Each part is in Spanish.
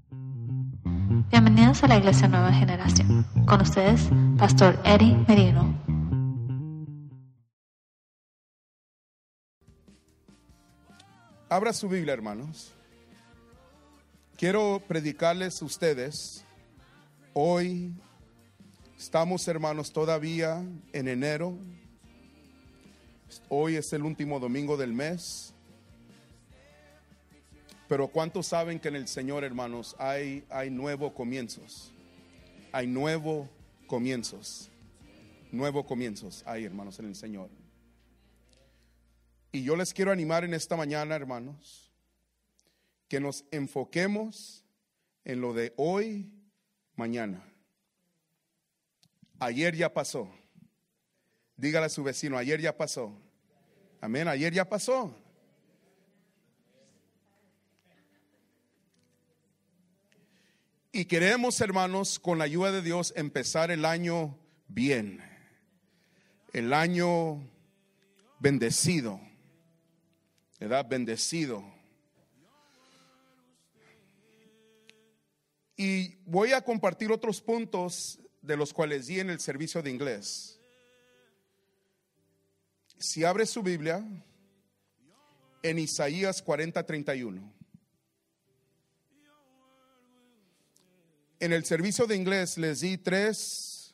Bienvenidos a la Iglesia Nueva Generación. Con ustedes, Pastor Eddie Merino. Abra su Biblia, hermanos. Quiero predicarles a ustedes. Hoy estamos, hermanos, todavía en enero. Hoy es el último domingo del mes. Pero ¿cuántos saben que en el Señor, hermanos, hay nuevos comienzos? Hay nuevos comienzos. Nuevos comienzos hay, hermanos, en el Señor. Y yo les quiero animar en esta mañana, hermanos, que nos enfoquemos en lo de hoy, mañana. Ayer ya pasó. Dígale a su vecino, ayer ya pasó. Amén, ayer ya pasó. Y queremos, hermanos, con la ayuda de Dios, empezar el año bien. El año bendecido. ¿Verdad? Bendecido. Y voy a compartir otros puntos de los cuales di en el servicio de inglés. Si abre su Biblia en Isaías 40:31. En el servicio de inglés les di 3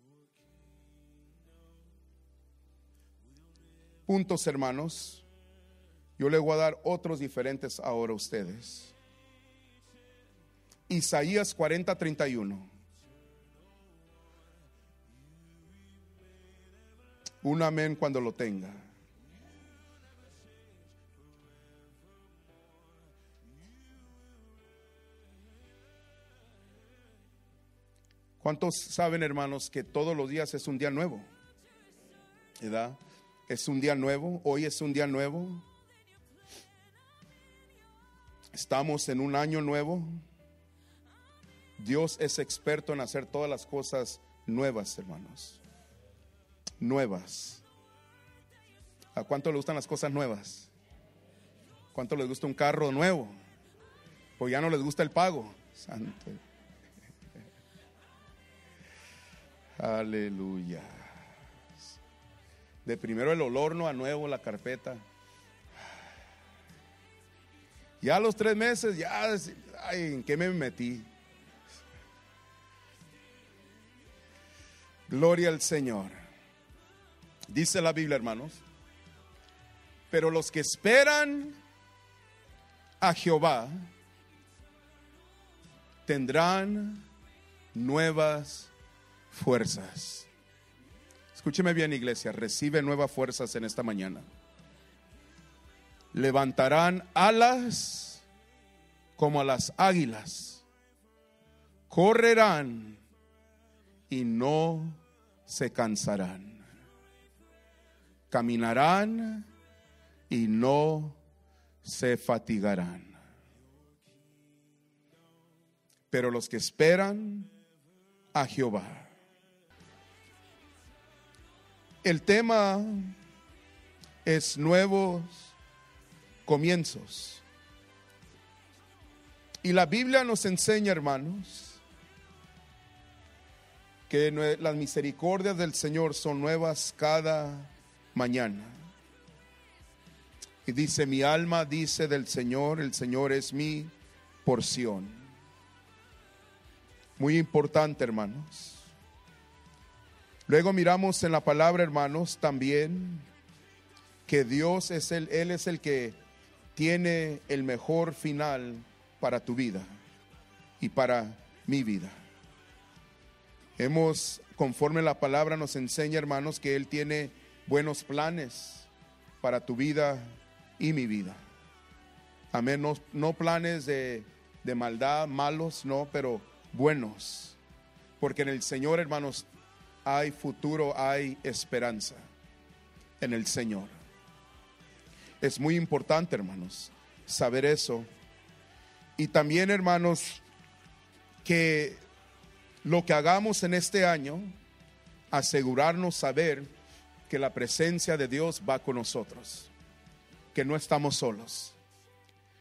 puntos, hermanos. Yo les voy a dar otros diferentes ahora a ustedes. Isaías 40:31. Un amén cuando lo tenga. ¿Cuántos saben, hermanos, que todos los días es un día nuevo? ¿Verdad? Es un día nuevo, hoy es un día nuevo. Estamos en un año nuevo. Dios es experto en hacer todas las cosas nuevas, hermanos. Nuevas. ¿A cuánto le gustan las cosas nuevas? ¿Cuánto les gusta un carro nuevo? Pues ya no les gusta el pago. Santo. Aleluya. De primero el olor, no a nuevo la carpeta. Ya a los 3 meses, ya, ay, ¿en qué me metí? Gloria al Señor. Dice la Biblia, hermanos. Pero los que esperan a Jehová tendrán nuevas fuerzas. Escúcheme bien, iglesia, recibe nuevas fuerzas en esta mañana. Levantarán alas como a las águilas, correrán y no se cansarán, caminarán y no se fatigarán. Pero los que esperan a Jehová. El tema es nuevos comienzos. Y la Biblia nos enseña, hermanos, que las misericordias del Señor son nuevas cada mañana. Y dice, mi alma dice del Señor, el Señor es mi porción. Muy importante, hermanos. Luego miramos en la palabra, hermanos, también que Dios es Él es el que tiene el mejor final para tu vida y para mi vida. Conforme la palabra nos enseña, hermanos, que Él tiene buenos planes para tu vida y mi vida. Amén. No planes de maldad, malos, no, pero buenos. Porque en el Señor, hermanos, hay futuro, hay esperanza en el Señor. Es muy importante, hermanos, saber eso. Y también, hermanos, que lo que hagamos en este año, asegurarnos saber que la presencia de Dios va con nosotros, que no estamos solos,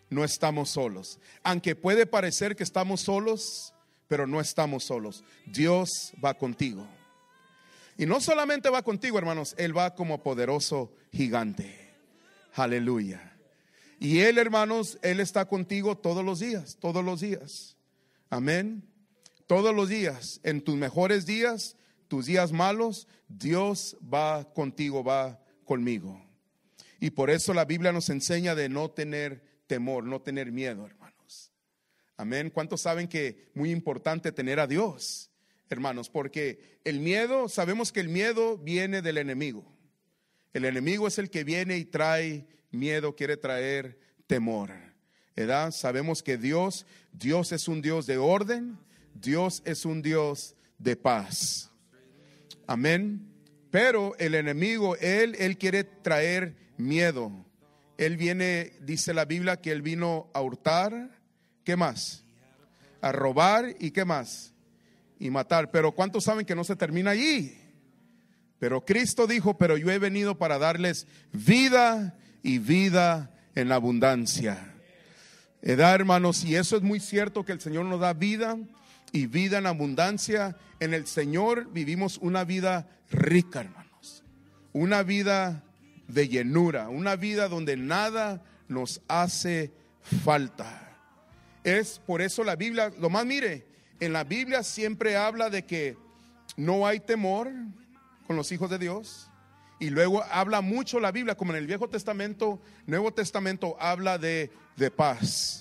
no estamos solos. Aunque puede parecer que estamos solos, pero no estamos solos. Dios va contigo. Y no solamente va contigo, hermanos, Él va como poderoso gigante. Aleluya. Y Él, hermanos, Él está contigo todos los días, todos los días. Amén. Todos los días, en tus mejores días, tus días malos, Dios va contigo, va conmigo. Y por eso la Biblia nos enseña de no tener temor, no tener miedo, hermanos. Amén. ¿Cuántos saben que es muy importante tener a Dios, hermanos? Porque el miedo, sabemos que el miedo viene del enemigo. El enemigo es el que viene y trae miedo, quiere traer temor, ¿verdad? Sabemos que Dios es un Dios de orden, Dios es un Dios de paz. Amén. Pero el enemigo, él quiere traer miedo. Él viene, dice la Biblia, que él vino a hurtar, ¿qué más? A robar y ¿qué más? Y matar. Pero ¿cuántos saben que no se termina allí? Pero Cristo dijo, pero yo he venido para darles vida y vida en abundancia. Hermanos, y eso es muy cierto, que el Señor nos da vida y vida en abundancia. En el Señor vivimos una vida rica, hermanos. Una vida de llenura, una vida donde nada nos hace falta. Es por eso la Biblia, lo más mire, en la Biblia siempre habla de que no hay temor con los hijos de Dios. Y luego habla mucho la Biblia, como en el Viejo Testamento, Nuevo Testamento, habla de paz.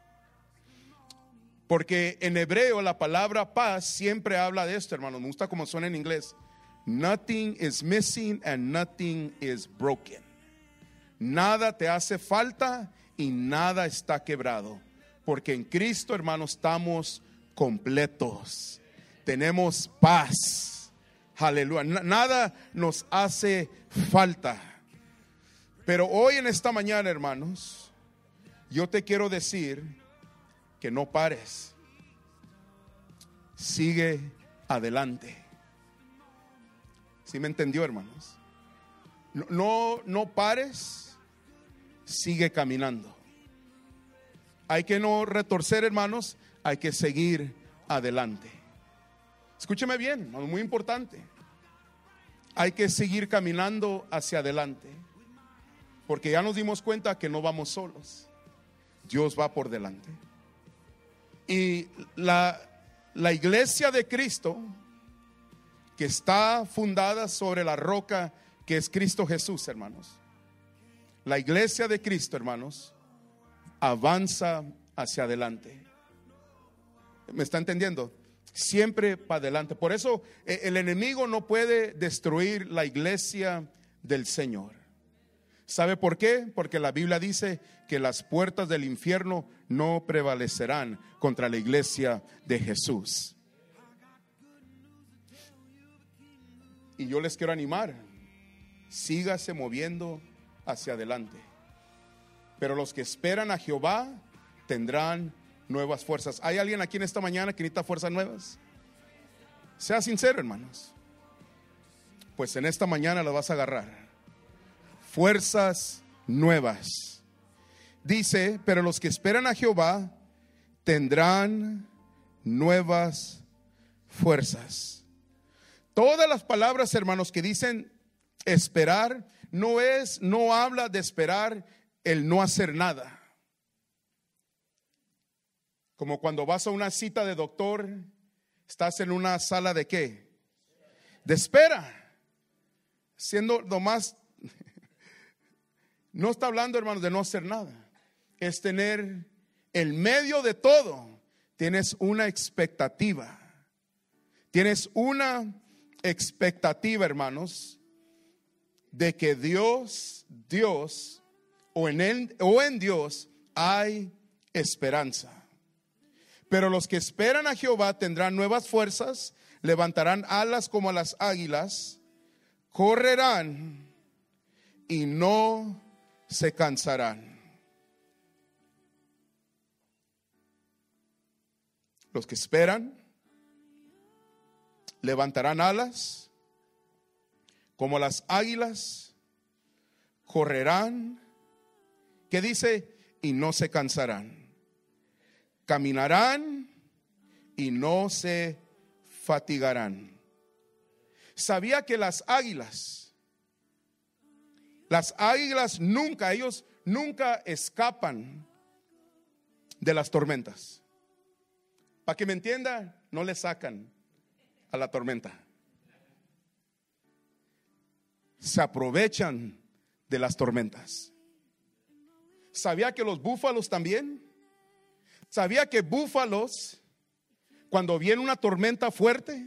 Porque en hebreo la palabra paz siempre habla de esto, hermanos. Me gusta como suena en inglés. Nothing is missing and nothing is broken. Nada te hace falta y nada está quebrado. Porque en Cristo, hermanos, estamos completos. Tenemos paz. Aleluya. Nada nos hace falta. Pero hoy en esta mañana, hermanos, yo te quiero decir que no pares. Sigue adelante. ¿Sí me entendió, hermanos? No pares. Sigue caminando. Hay que no retorcer, hermanos. Hay que seguir adelante. Escúcheme bien, hermano, muy importante. Hay que seguir caminando hacia adelante. Porque ya nos dimos cuenta que no vamos solos. Dios va por delante. Y la iglesia de Cristo, que está fundada sobre la roca que es Cristo Jesús, hermanos. La iglesia de Cristo, hermanos, avanza hacia adelante. ¿Me está entendiendo? Siempre para adelante. Por eso el enemigo no puede destruir la iglesia del Señor. ¿Sabe por qué? Porque la Biblia dice que las puertas del infierno no prevalecerán contra la iglesia de Jesús. Y yo les quiero animar, sígase moviendo hacia adelante. Pero los que esperan a Jehová tendrán nuevas fuerzas. ¿Hay alguien aquí en esta mañana que necesita fuerzas nuevas? Sea sincero, hermanos. Pues en esta mañana las vas a agarrar. Fuerzas nuevas. Dice, pero los que esperan a Jehová tendrán nuevas fuerzas. Todas las palabras, hermanos, que dicen esperar, no habla de esperar el no hacer nada. Como cuando vas a una cita de doctor, estás en una sala de ¿qué? De espera. Siendo lo más, no está hablando, hermanos, de no hacer nada. Es tener en medio de todo, tienes una expectativa. Tienes una expectativa, hermanos, de que Dios o en Dios hay esperanza. Pero los que esperan a Jehová tendrán nuevas fuerzas, levantarán alas como las águilas, correrán y no se cansarán. Los que esperan levantarán alas como las águilas, correrán. ¿Qué dice? y no se cansarán. Caminarán y no se fatigarán. Sabía que las águilas ellos nunca escapan de las tormentas. Para que me entienda, no le sacan a la tormenta. Se aprovechan de las tormentas. ¿Sabía que los búfalos también? ¿Sabía que búfalos, cuando viene una tormenta fuerte,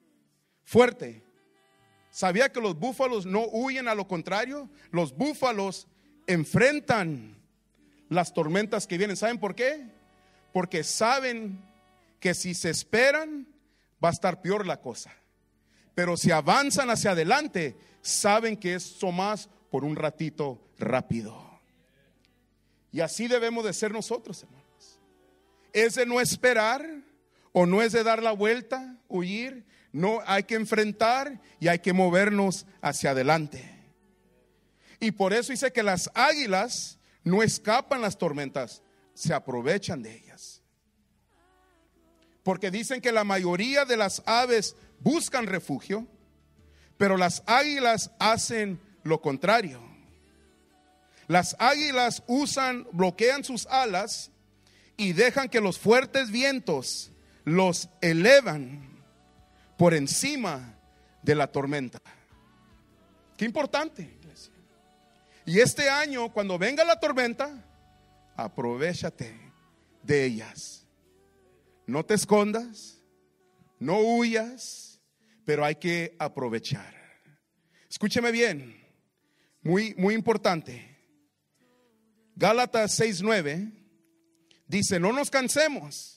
¿sabía que los búfalos no huyen? A lo contrario, los búfalos enfrentan las tormentas que vienen. ¿Saben por qué? Porque saben que si se esperan va a estar peor la cosa. Pero si avanzan hacia adelante, saben que es más por un ratito rápido. Y así debemos de ser nosotros, hermanos. Es de no esperar, o no es de dar la vuelta, huir. No, hay que enfrentar y hay que movernos hacia adelante. Y por eso dice que las águilas no escapan las tormentas, se aprovechan de ellas. Porque dicen que la mayoría de las aves buscan refugio, pero las águilas hacen lo contrario. Las águilas bloquean sus alas y dejan que los fuertes vientos los elevan por encima de la tormenta. Qué importante, iglesia. Y este año, cuando venga la tormenta, aprovéchate de ellas. No te escondas, no huyas, pero hay que aprovechar. Escúcheme bien, muy importante. Gálatas 6:9 dice: no nos cansemos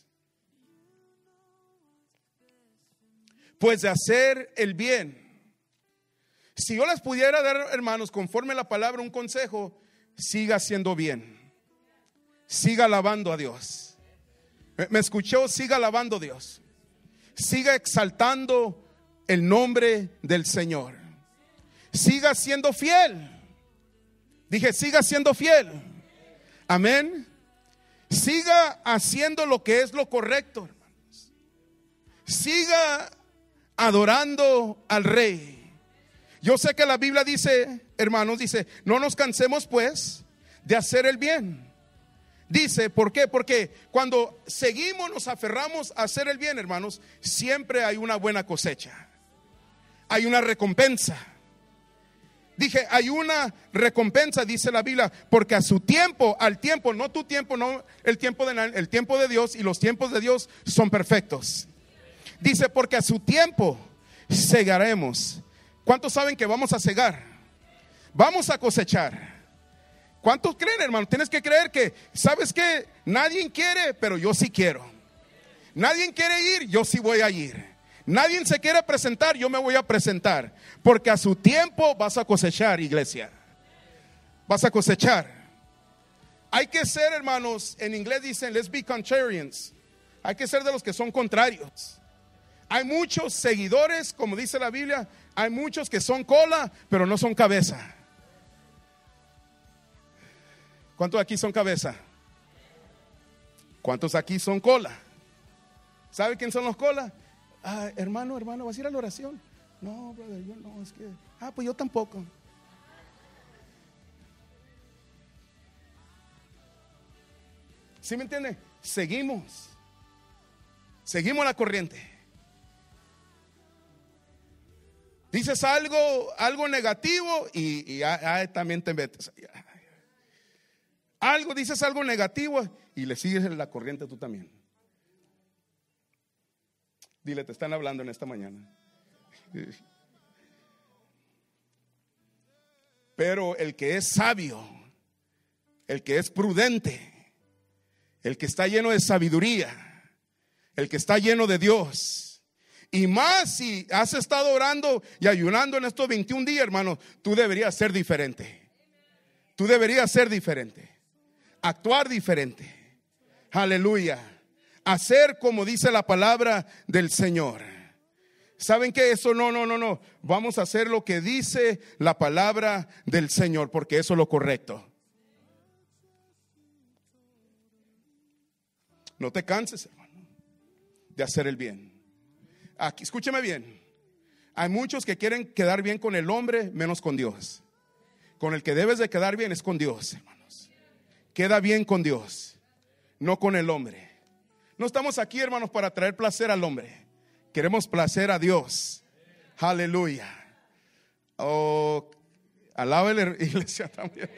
pues de hacer el bien. Si yo les pudiera dar, hermanos, conforme a la palabra, un consejo: siga haciendo bien, siga alabando a Dios. ¿Me escuchó? Siga alabando a Dios, siga exaltando el nombre del Señor, siga siendo fiel. Dije, siga siendo fiel. Amén. Siga haciendo lo que es lo correcto, hermanos. Siga adorando al Rey. Yo sé que la Biblia dice, hermanos, dice: no nos cansemos pues de hacer el bien. Dice, ¿por qué? Porque cuando seguimos, nos aferramos a hacer el bien, hermanos, siempre hay una buena cosecha, hay una recompensa. Dije, hay una recompensa, dice la Biblia, porque a su tiempo, al tiempo, no tu tiempo, no el tiempo de Dios, y los tiempos de Dios son perfectos. Dice, porque a su tiempo segaremos. ¿Cuántos saben que vamos a segar? Vamos a cosechar. ¿Cuántos creen, hermano? Tienes que creer que, ¿sabes qué? Nadie quiere, pero yo sí quiero. Nadie quiere ir, yo sí voy a ir. Nadie se quiere presentar, yo me voy a presentar. Porque a su tiempo vas a cosechar, iglesia. Vas a cosechar. Hay que ser, hermanos, en inglés dicen let's be contrarians. Hay que ser de los que son contrarios. Hay muchos seguidores, como dice la Biblia. Hay muchos que son cola, pero no son cabeza. ¿Cuántos aquí son cabeza? ¿Cuántos aquí son cola? ¿Sabe quién son los colas? Hermano, ¿vas a ir a la oración? No, brother, yo no, es que... pues yo tampoco. ¿Sí me entiende? Seguimos la corriente. Dices algo negativo y también te metes. Dices algo negativo y le sigues la corriente tú también. Dile, te están hablando en esta mañana. Pero el que es sabio, el que es prudente, el que está lleno de sabiduría, el que está lleno de Dios, y más si has estado orando y ayunando en estos 21 días, hermano, tú deberías ser diferente. Tú deberías ser diferente, actuar diferente. Aleluya. Hacer como dice la palabra del Señor. ¿Saben qué? Eso no. Vamos a hacer lo que dice la palabra del Señor, porque eso es lo correcto. No te canses, hermano, de hacer el bien. Aquí, escúcheme bien. Hay muchos que quieren quedar bien con el hombre, menos con Dios. Con el que debes de quedar bien es con Dios, hermanos. Queda bien con Dios, no con el hombre. No estamos aquí, hermanos, para traer placer al hombre. Queremos placer a Dios. Aleluya. Oh, alaba la iglesia también.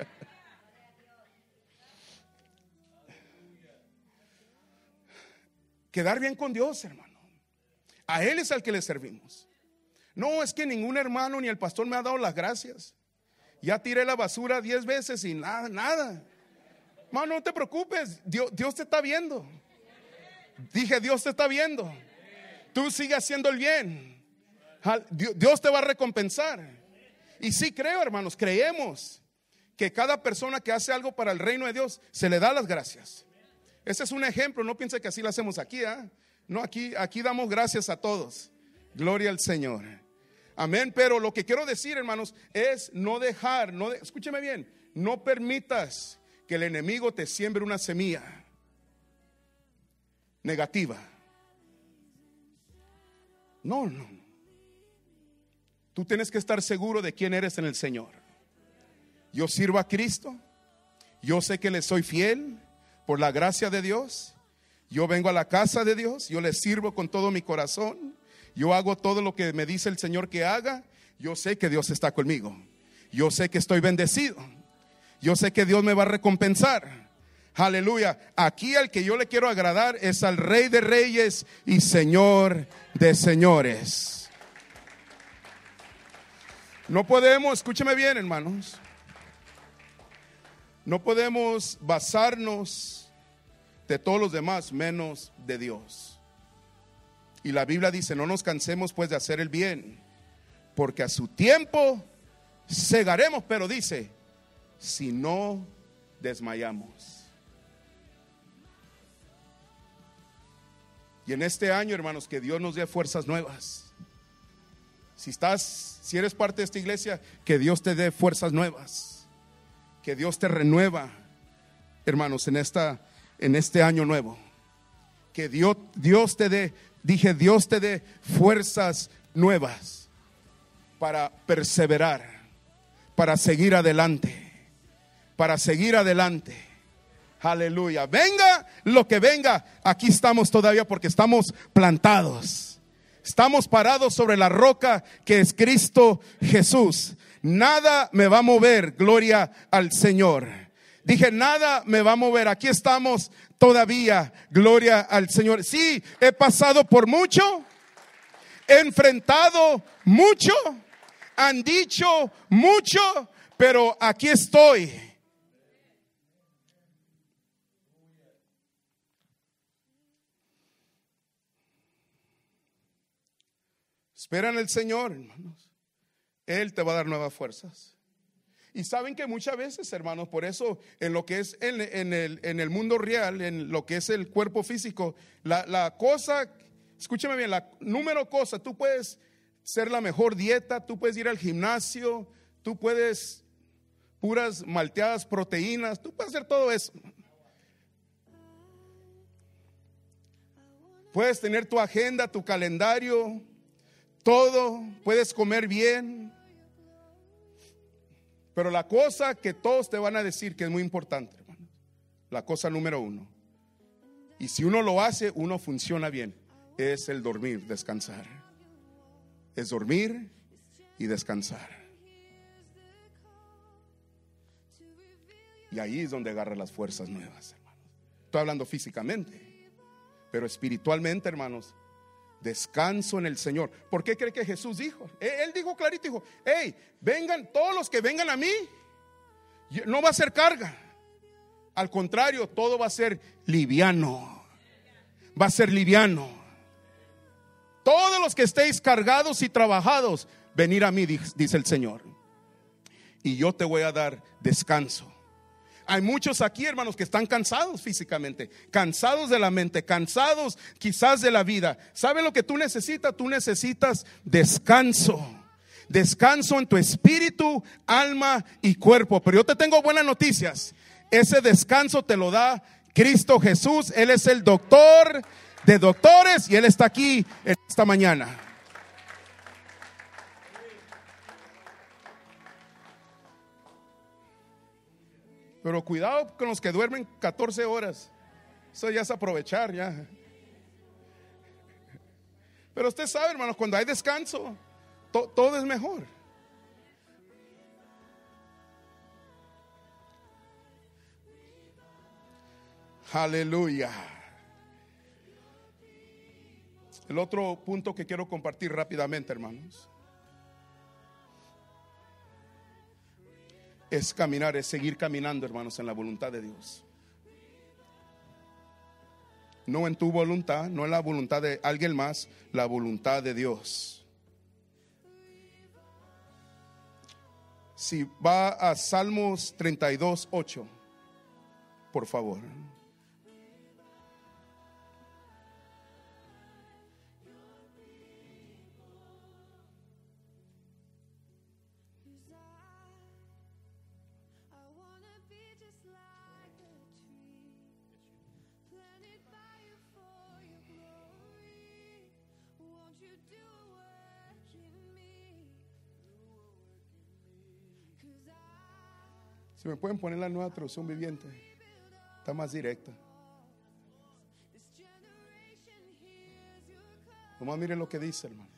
Quedar bien con Dios, hermano. A Él es al que le servimos. No, es que ningún hermano ni el pastor me ha dado las gracias. Ya tiré la basura 10 veces y nada. Hermano, no te preocupes, Dios te está viendo. Dije, Dios te está viendo. Tú sigue haciendo el bien. Dios te va a recompensar. Y sí creo, hermanos, creemos que cada persona que hace algo para el reino de Dios se le da las gracias. Ese es un ejemplo, no piense que así lo hacemos aquí, ¿eh? No, aquí damos gracias a todos. Gloria al Señor. Amén. Pero lo que quiero decir, hermanos, es no dejar, escúcheme bien, no permitas que el enemigo te siembre una semilla negativa. No. Tú tienes que estar seguro de quién eres en el Señor. Yo sirvo a Cristo. Yo sé que le soy fiel por la gracia de Dios. Yo vengo a la casa de Dios. Yo le sirvo con todo mi corazón. Yo hago todo lo que me dice el Señor que haga. Yo sé que Dios está conmigo. Yo sé que estoy bendecido. Yo sé que Dios me va a recompensar. Aleluya. Aquí al que yo le quiero agradar es al Rey de Reyes y Señor de Señores. No podemos, escúcheme bien, hermanos, no podemos basarnos de todos los demás menos de Dios. Y la Biblia dice, no nos cansemos pues de hacer el bien, porque a su tiempo segaremos, pero dice, si no desmayamos. Y en este año, hermanos, que Dios nos dé fuerzas nuevas. Si eres parte de esta iglesia, que Dios te dé fuerzas nuevas, que Dios te renueva, hermanos, en este año nuevo. Que Dios te dé fuerzas nuevas para perseverar, para seguir adelante, Aleluya. Venga lo que venga, aquí estamos todavía porque estamos plantados. Estamos parados sobre la roca que es Cristo Jesús. Nada me va a mover, gloria al Señor. Dije, nada me va a mover. Aquí estamos todavía, gloria al Señor. Sí, he pasado por mucho, he enfrentado mucho, han dicho mucho, pero aquí estoy. Espera en el Señor, hermanos. Él te va a dar nuevas fuerzas. Y saben que muchas veces, hermanos, por eso en lo que es en el mundo real, en lo que es el cuerpo físico, la cosa, escúchame bien, la número cosa, tú puedes ser la mejor dieta, tú puedes ir al gimnasio, tú puedes puras malteadas proteínas, tú puedes hacer todo eso. Puedes tener tu agenda, tu calendario, todo, puedes comer bien. Pero la cosa que todos te van a decir que es muy importante, hermano, la cosa número 1, y si uno lo hace, uno funciona bien, es el dormir, descansar. Es dormir y descansar. Y ahí es donde agarra las fuerzas nuevas, hermanos. Estoy hablando físicamente, pero espiritualmente, hermanos, descanso en el Señor. ¿Por qué cree que Jesús dijo? Él dijo clarito, dijo, hey, vengan, todos los que vengan a mí, no va a ser carga. Al contrario, todo va a ser liviano. Va a ser liviano. Todos los que estéis cargados y trabajados, venid a mí, dice el Señor, y yo te voy a dar descanso. Hay muchos aquí, hermanos, que están cansados físicamente, cansados de la mente, cansados quizás de la vida. ¿Sabe lo que tú necesitas? Tú necesitas descanso. Descanso en tu espíritu, alma y cuerpo. Pero yo te tengo buenas noticias. Ese descanso te lo da Cristo Jesús, Él es el doctor de doctores y Él está aquí esta mañana. Pero cuidado con los que duermen 14 horas. Eso ya es aprovechar ya. Pero usted sabe, hermanos, cuando hay descanso, todo es mejor. Aleluya. El otro punto que quiero compartir rápidamente, hermanos, es caminar, es seguir caminando, hermanos, en la voluntad de Dios. No en tu voluntad, no en la voluntad de alguien más, la voluntad de Dios. Si va a Salmos 32:8, por favor. Si me pueden poner la nueva traducción viviente, está más directa. Nomás miren lo que dice, hermanos.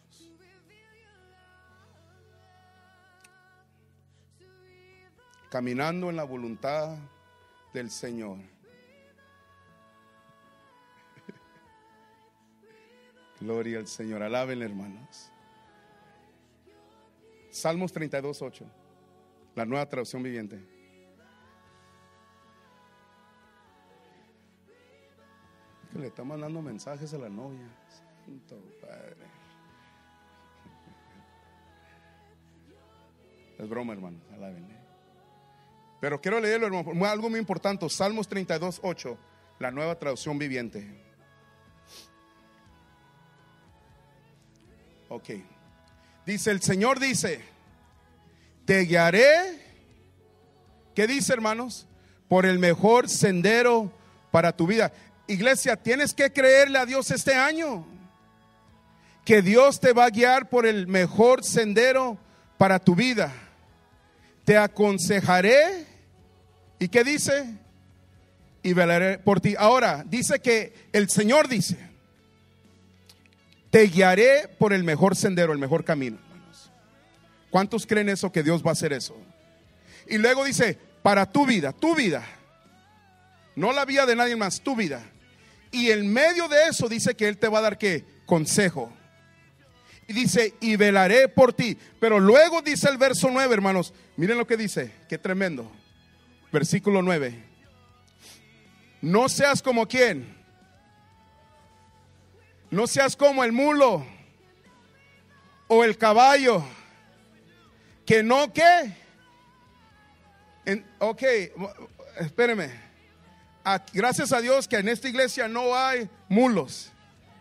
Caminando en la voluntad del Señor. Gloria al Señor. Alaben, hermanos. Salmos 32:8, la nueva traducción viviente. Que le está mandando mensajes a la novia. Santo Padre. Es broma, hermano. Alábenle. Pero quiero leerlo, hermano. Algo muy importante. Salmos 32:8, la nueva traducción viviente. Ok. Dice, el Señor dice: te guiaré. ¿Qué dice, hermanos? Por el mejor sendero para tu vida. Iglesia, tienes que creerle a Dios este año que Dios te va a guiar por el mejor sendero para tu vida. Te aconsejaré. ¿Y qué dice? Y velaré por ti. Ahora, dice que el Señor dice: te guiaré por el mejor sendero, el mejor camino, hermanos. ¿Cuántos creen eso, que Dios va a hacer eso? Y luego dice, para tu vida, no la vida de nadie más, tu vida. Y en medio de eso dice que Él te va a dar, ¿qué? Consejo. Y dice, y velaré por ti. Pero luego dice el verso 9, hermanos. Miren lo que dice, qué tremendo. Versículo 9. No seas como ¿quién? No seas como el mulo o el caballo, que no, ¿qué? Ok, espéreme. Gracias a Dios que en esta iglesia no hay mulos.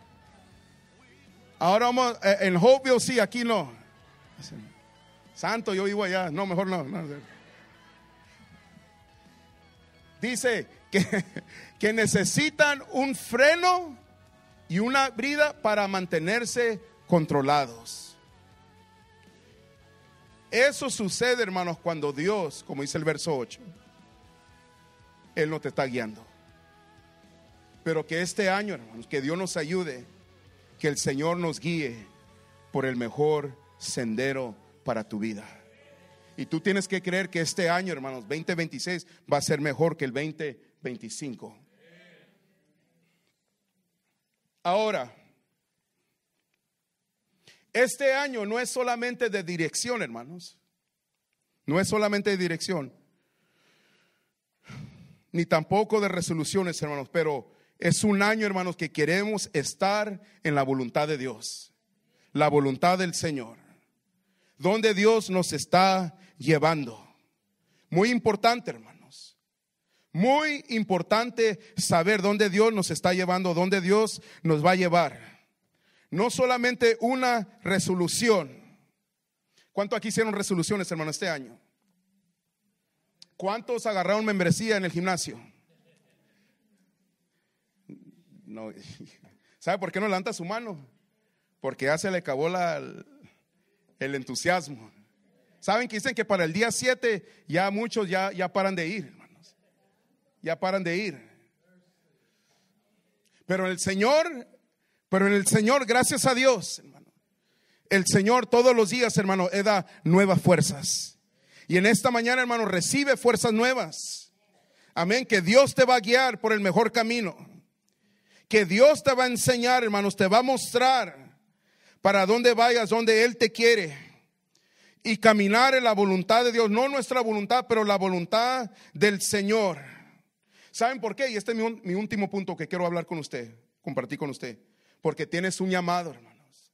Ahora vamos, en Hopeville sí, aquí no. Santo, yo vivo allá. No, mejor no. Dice que necesitan un freno y una brida para mantenerse controlados. Eso sucede, hermanos, cuando Dios, como dice el verso 8, Él no te está guiando. Pero que este año, hermanos, que Dios nos ayude, que el Señor nos guíe por el mejor sendero para tu vida. Y tú tienes que creer que este año, hermanos, 2026 va a ser mejor que el 2025. Ahora, este año no es solamente de dirección, hermanos. No es solamente de dirección, ni tampoco de resoluciones, hermanos, pero es un año, hermanos, que queremos estar en la voluntad de Dios, la voluntad del Señor, donde Dios nos está llevando. Muy importante, hermanos, muy importante saber dónde Dios nos está llevando, dónde Dios nos va a llevar. No solamente una resolución. ¿Cuántos aquí hicieron resoluciones, hermano, este año? ¿Cuántos agarraron membresía en el gimnasio? No. ¿Sabe por qué no levanta su mano? Porque ya se le acabó el entusiasmo. ¿Saben que dicen que para el día 7 ya muchos ya paran de ir, hermanos? Ya paran de ir. Pero en el Señor, gracias a Dios, hermano, el Señor todos los días, hermano, da nuevas fuerzas. Y en esta mañana, hermano, recibe fuerzas nuevas. Amén, que Dios te va a guiar por el mejor camino. Que Dios te va a enseñar, hermanos, te va a mostrar para dónde vayas, donde Él te quiere. Y caminar en la voluntad de Dios, no nuestra voluntad, pero la voluntad del Señor. ¿Saben por qué? Y este es mi último punto que quiero hablar con usted, compartir con usted. Porque tienes un llamado, hermanos.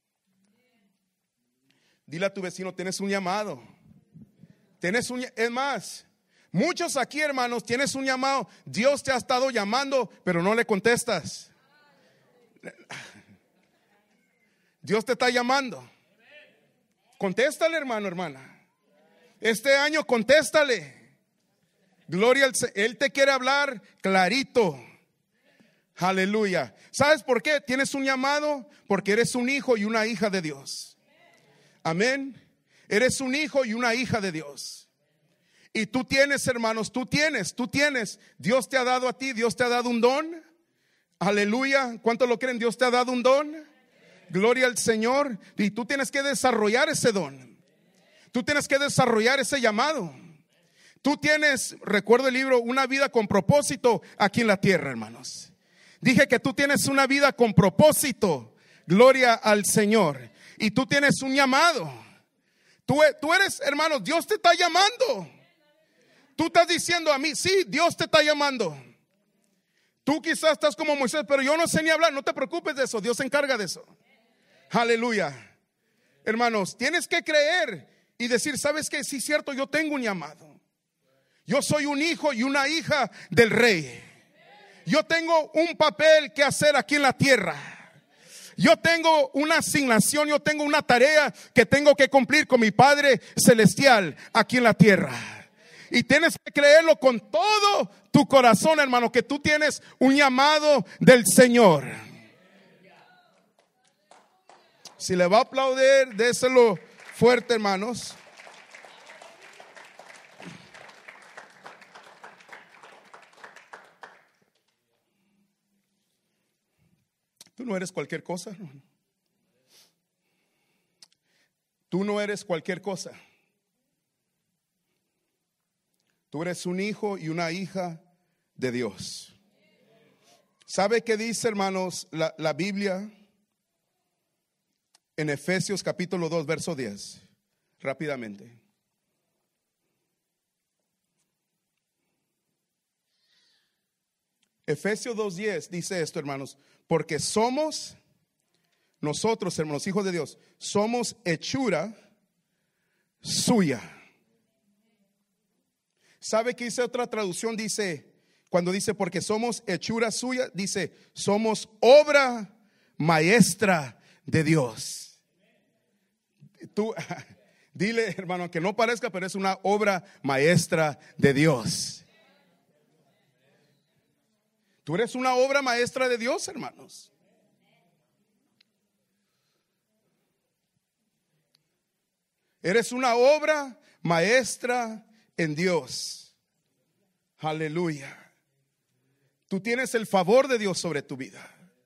Dile a tu vecino, tienes un llamado. Es más, muchos aquí, hermanos, tienes un llamado. Dios te ha estado llamando, pero no le contestas. Dios te está llamando. Contéstale, hermano, hermana. Este año contéstale. Gloria al Señor. Él te quiere hablar clarito. Aleluya. ¿Sabes por qué? Tienes un llamado porque eres un hijo y una hija de Dios. Amén. Eres un hijo y una hija de Dios. Y tú tienes, hermanos, tú tienes. Dios te ha dado a ti, Dios te ha dado un don. Aleluya. ¿Cuántos lo creen? Dios te ha dado un don. Gloria al Señor. Y tú tienes que desarrollar ese don. Tú tienes que desarrollar ese llamado. Tú tienes, recuerdo el libro, una vida con propósito aquí en la tierra, hermanos. Dije que tú tienes una vida con propósito. Gloria al Señor. Y tú tienes un llamado. Tú eres, hermanos, Dios te está llamando. Tú estás diciendo a mí, sí, Dios te está llamando. Tú quizás estás como Moisés, pero yo no sé ni hablar. No te preocupes de eso, Dios se encarga de eso. Aleluya. Hermanos, tienes que creer y decir, ¿sabes qué? Sí, cierto, yo tengo un llamado. Yo soy un hijo y una hija del Rey. Yo tengo un papel que hacer aquí en la tierra. Yo tengo una asignación, yo tengo una tarea que tengo que cumplir con mi Padre Celestial aquí en la tierra. Y tienes que creerlo con todo tu corazón, hermano, que tú tienes un llamado del Señor. Si le va a aplaudir, déselo fuerte, hermanos. Tú no eres cualquier cosa, hermano. Tú no eres cualquier cosa. Tú eres un hijo y una hija de Dios. ¿Sabe qué dice, hermanos, la Biblia? En Efesios capítulo 2, verso 10. Rápidamente. Efesios 2:10 dice esto, hermanos. Porque somos, nosotros, hermanos, hijos de Dios, somos hechura suya. ¿Sabe qué dice otra traducción? Dice, cuando dice porque somos hechura suya, dice, somos obra maestra de Dios. Tú, dile, hermano, que no parezca, pero es una obra maestra de Dios. Tú eres una obra maestra de Dios, hermanos. Eres una obra maestra en Dios. Aleluya. Tú tienes el favor de Dios sobre tu vida.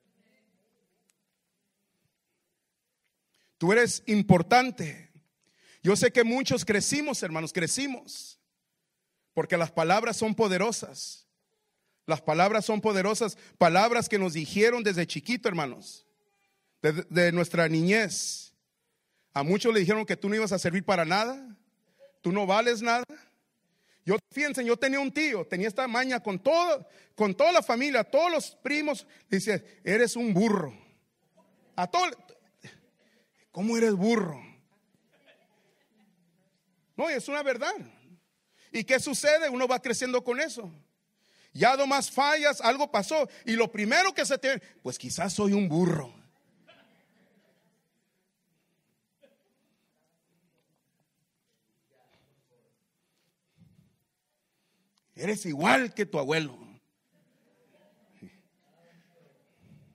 Tú eres importante. Yo sé que muchos crecimos, hermanos, crecimos. Porque las palabras son poderosas. Las palabras son poderosas, palabras que nos dijeron desde chiquito, hermanos, de nuestra niñez. A muchos le dijeron que tú no ibas a servir para nada, tú no vales nada. Fíjense, yo tenía un tío, tenía esta maña con toda la familia, todos los primos, dice, eres un burro. A todo, ¿cómo eres burro? No, es una verdad. ¿Y qué sucede? Uno va creciendo con eso. Ya nomás fallas, algo pasó. Y lo primero que se te... Pues quizás soy un burro. Eres igual que tu abuelo.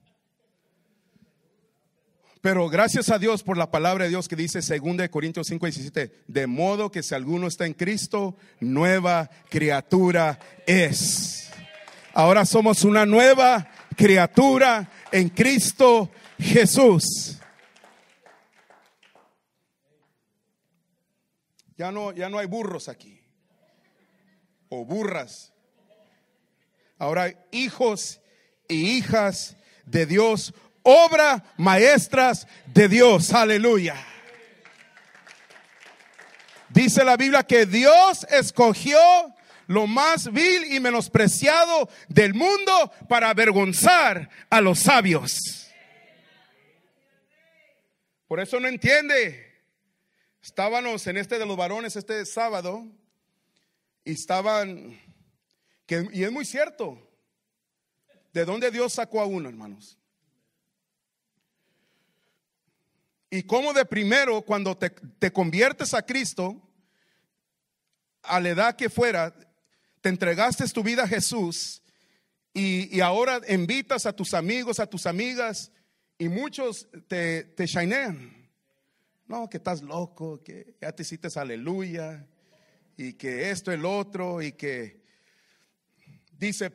Pero gracias a Dios por la palabra de Dios que dice 2 Corintios 5:17, de modo que si alguno está en Cristo, nueva criatura es. Ahora somos una nueva criatura en Cristo Jesús. Ya no hay burros aquí o burras. Ahora hay hijos y hijas de Dios, obra maestras de Dios. Aleluya. Dice la Biblia que Dios escogió lo más vil y menospreciado del mundo para avergonzar a los sabios. Por eso no entiende. Estábamos en de los varones este sábado y estaban, y es muy cierto, de dónde Dios sacó a uno, hermanos. Y cómo de primero, cuando te conviertes a Cristo, a la edad que fuera, te entregaste tu vida a Jesús y ahora invitas a tus amigos, a tus amigas, y muchos te shinean. No, que estás loco, que ya te hiciste aleluya, y que esto, el otro, y que dice,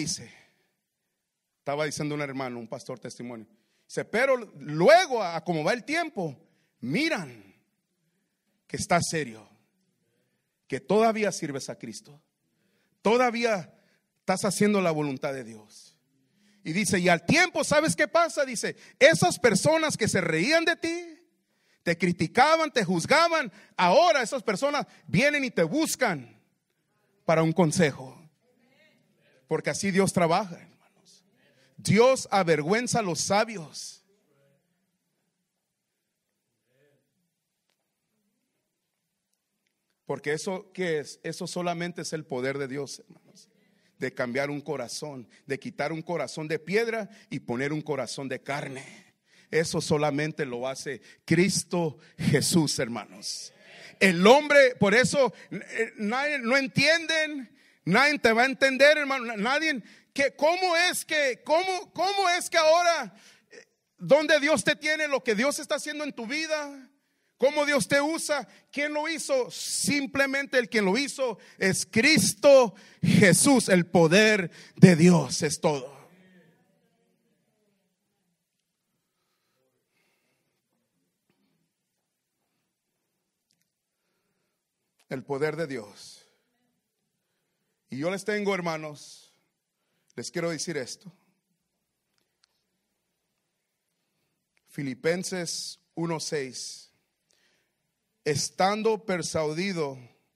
estaba diciendo un hermano, un pastor testimonio, dice, pero luego a como va el tiempo, miran que estás serio, que todavía sirves a Cristo, todavía estás haciendo la voluntad de Dios. Y dice, y al tiempo, ¿sabes qué pasa? Dice, esas personas que se reían de ti, te criticaban, te juzgaban, ahora esas personas vienen y te buscan para un consejo. Porque así Dios trabaja, hermanos. Dios avergüenza a los sabios. Porque eso, ¿qué es? Eso solamente es el poder de Dios, hermanos. De cambiar un corazón, de quitar un corazón de piedra y poner un corazón de carne. Eso solamente lo hace Cristo Jesús, hermanos. El hombre, por eso nadie, no entienden, nadie te va a entender, hermano. Nadie, ¿cómo es que ahora, donde Dios te tiene, lo que Dios está haciendo en tu vida, cómo Dios te usa? ¿Quién lo hizo? Simplemente el quien lo hizo es Cristo Jesús. El poder de Dios es todo. El poder de Dios. Y yo les tengo, hermanos, les quiero decir esto. Filipenses 1:6. Estando persuadido,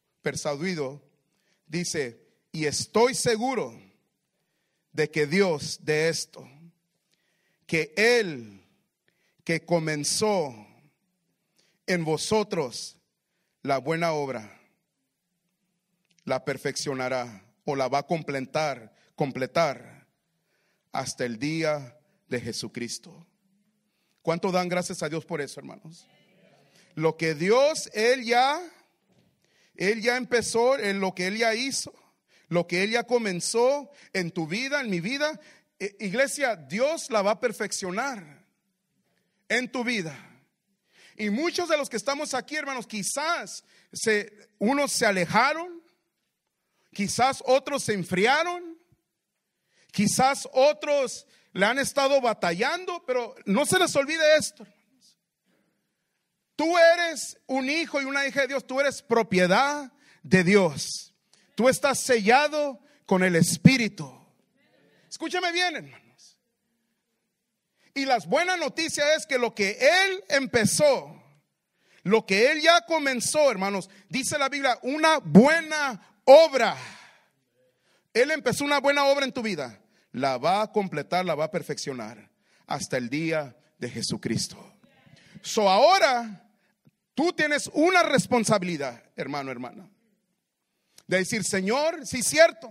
dice, y estoy seguro de que Dios de esto, que Él que comenzó en vosotros la buena obra, la perfeccionará o la va a completar hasta el día de Jesucristo. ¿Cuánto dan gracias a Dios por eso, hermanos? Lo que Dios, Él ya empezó, en lo que Él ya hizo, lo que Él ya comenzó en tu vida, en mi vida, iglesia, Dios la va a perfeccionar en tu vida. Y muchos de los que estamos aquí, hermanos, quizás unos se alejaron, quizás otros se enfriaron, quizás otros le han estado batallando, pero no se les olvide esto, hermanos. Tú eres un hijo y una hija de Dios, tú eres propiedad de Dios. Tú estás sellado con el Espíritu. Escúchame bien, hermanos. Y la buena noticia es que lo que Él empezó, lo que Él ya comenzó, hermanos, dice la Biblia, una buena obra. Él empezó una buena obra en tu vida, la va a completar, la va a perfeccionar hasta el día de Jesucristo. So ahora tú tienes una responsabilidad, hermano, hermana, de decir, Señor, sí es cierto,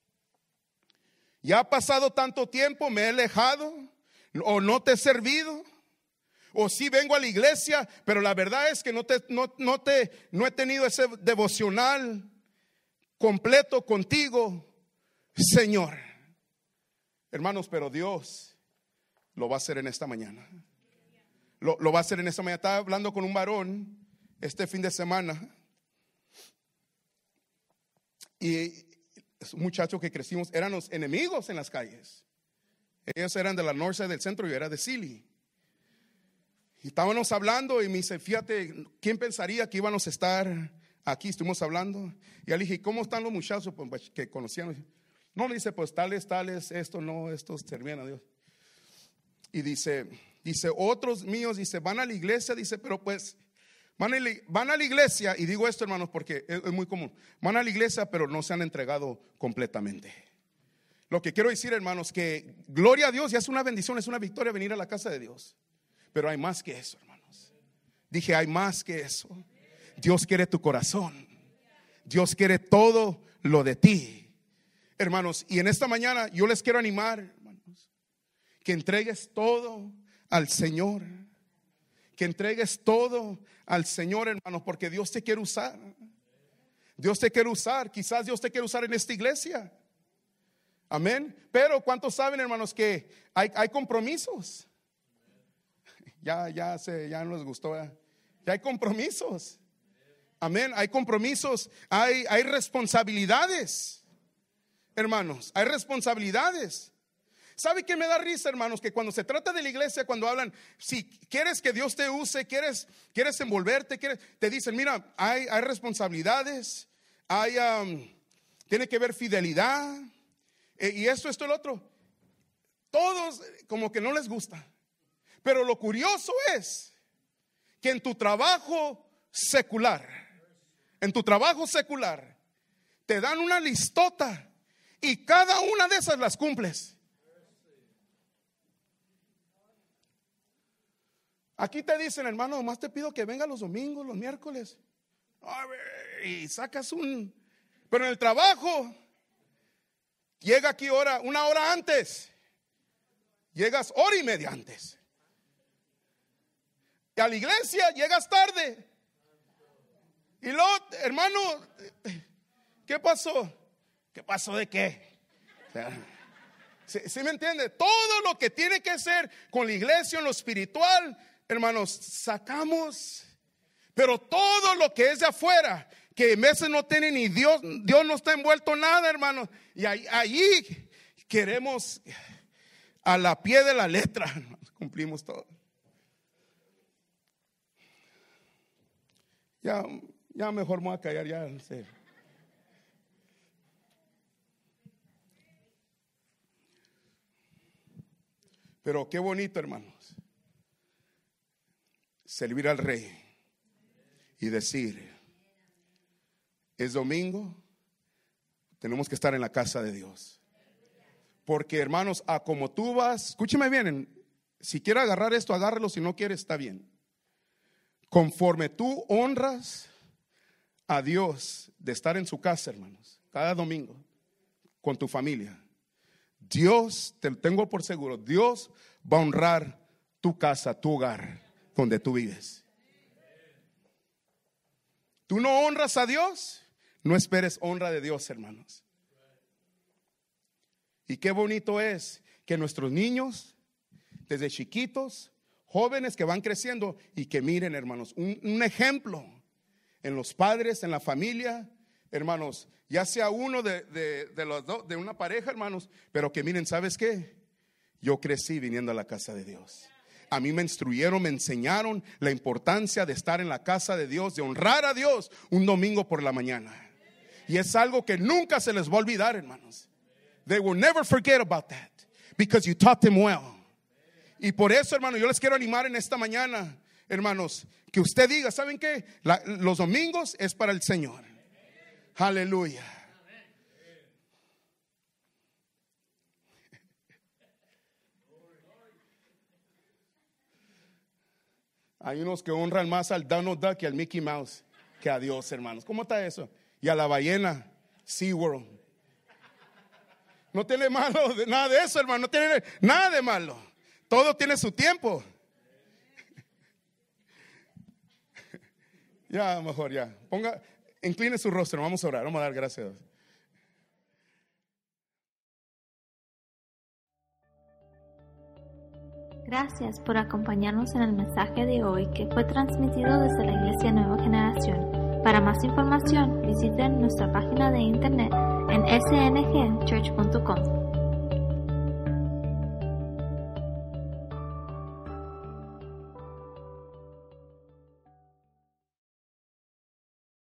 ya ha pasado tanto tiempo, me he alejado, o no te he servido, o sí vengo a la iglesia, pero la verdad es que no he tenido ese devocional completo contigo, Señor. Hermanos, pero Dios lo va a hacer en esta mañana. lo va a hacer en esta mañana. Estaba hablando con un varón este fin de semana. Y es un muchacho que crecimos, éramos enemigos en las calles. Ellos eran de la norte del centro, yo era de Silly. Y estábamos hablando y me dice, fíjate, ¿quién pensaría que íbamos a estar aquí? Estuvimos hablando. Y yo le dije, ¿cómo están los muchachos pues, que conocían? No, le dice, pues tales, esto no, estos servían a Dios. Y dice, otros míos, dice, van a la iglesia, dice, pero pues van a la iglesia, y digo esto, hermanos, porque es muy común. Van a la iglesia, pero no se han entregado completamente. Lo que quiero decir, hermanos, que gloria a Dios, ya es una bendición, es una victoria venir a la casa de Dios. Pero hay más que eso, hermanos. Dije, hay más que eso. Dios quiere tu corazón. Dios quiere todo lo de ti, hermanos. Y en esta mañana yo les quiero animar, hermanos, que entregues todo al Señor. Que entregues todo al Señor, hermanos, porque Dios te quiere usar. Dios te quiere usar. Quizás Dios te quiere usar en esta iglesia. Amén. Pero ¿cuántos saben, hermanos, que hay compromisos? Ya no les gustó. Ya hay compromisos. Amén. Hay compromisos. Hay responsabilidades. Hermanos, hay responsabilidades. ¿Sabe qué me da risa, hermanos? Que cuando se trata de la iglesia, cuando hablan, si quieres que Dios te use, quieres envolverte, te dicen, mira, hay responsabilidades, tiene que haber fidelidad, y esto, el otro. Todos como que no les gusta. Pero lo curioso es que en tu trabajo secular, te dan una listota y cada una de esas las cumples. Aquí te dicen, hermano, nomás te pido que venga los domingos, los miércoles. Y sacas pero en el trabajo, llega aquí una hora antes. Llegas hora y media antes. Y a la iglesia llegas tarde. Y luego, hermano, ¿qué pasó? ¿Qué pasó de qué? O sea, ¿sí me entiende? Todo lo que tiene que ser con la iglesia en lo espiritual, hermanos, sacamos. Pero todo lo que es de afuera, que en veces no tiene ni Dios no está envuelto en nada, hermanos. Y ahí queremos a la pie de la letra, cumplimos todo. Ya mejor me voy a callar, ya no sé. Pero qué bonito, hermanos, servir al Rey y decir, es domingo, tenemos que estar en la casa de Dios. Porque, hermanos, a como tú vas, escúcheme bien, si quiere agarrar esto, agárralo, si no quiere, está bien. Conforme tú honras a Dios de estar en su casa, hermanos, cada domingo con tu familia, Dios, te tengo por seguro, Dios va a honrar tu casa, tu hogar, donde tú vives. Tú no honras a Dios, no esperes honra de Dios, hermanos. Y qué bonito es que nuestros niños, desde chiquitos, jóvenes que van creciendo y que miren, hermanos, un ejemplo en los padres, en la familia, hermanos, ya sea uno de los dos, de una pareja, hermanos, pero que miren, ¿sabes qué? Yo crecí viniendo a la casa de Dios. A mí me instruyeron, me enseñaron la importancia de estar en la casa de Dios, de honrar a Dios un domingo por la mañana. Y es algo que nunca se les va a olvidar, hermanos. They will never forget about that because you taught them well. Y por eso, hermanos, yo les quiero animar en esta mañana, hermanos, que usted diga, ¿saben qué? Los domingos es para el Señor. Aleluya. Hay unos que honran más al Donald Duck y al Mickey Mouse que a Dios, hermanos. ¿Cómo está eso? Y a la ballena, SeaWorld. No tiene malo nada de eso, hermano. No tiene nada de malo. Todo tiene su tiempo. Ya, mejor ya. Incline su rostro. Vamos a orar. Vamos a dar gracias a Dios. Gracias por acompañarnos en el mensaje de hoy que fue transmitido desde la Iglesia Nueva Generación. Para más información, visiten nuestra página de internet en sngchurch.com.